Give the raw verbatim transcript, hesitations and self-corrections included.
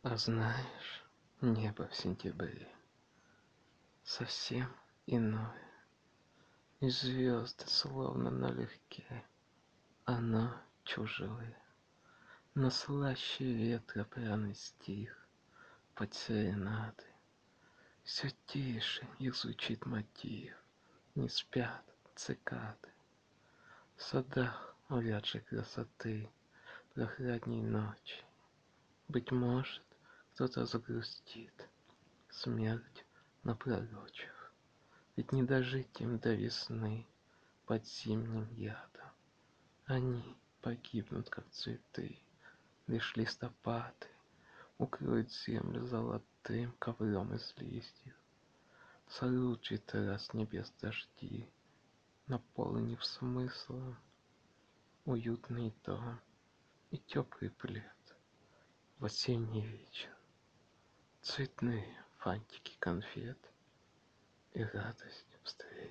А знаешь, небо в сентябре совсем иное, и звезды словно налегке, оно чужое, но слаще ветра пряный стих под серенады. Все тише их звучит мотив, не спят цикады. В садах уряд же красоты, прохладней ночи. Быть может, кто-то загрустит, смерть напророчив. Ведь не дожить им до весны под зимним ядом. Они погибнут, как цветы, лишь листопады укроют землю золотым ковром из листьев. Сорвут ветра с небес дожди, наполнив смыслом уютный дом и теплый плед в осенний вечер. Цветные фантики конфет и радость встреч.